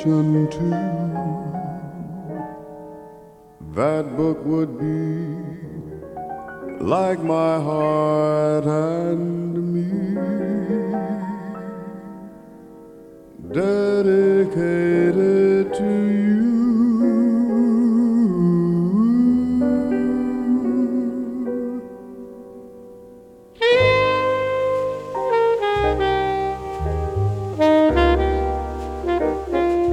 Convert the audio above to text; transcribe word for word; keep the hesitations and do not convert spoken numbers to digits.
dedication to. That book would be like my heart and me, dedicated to you.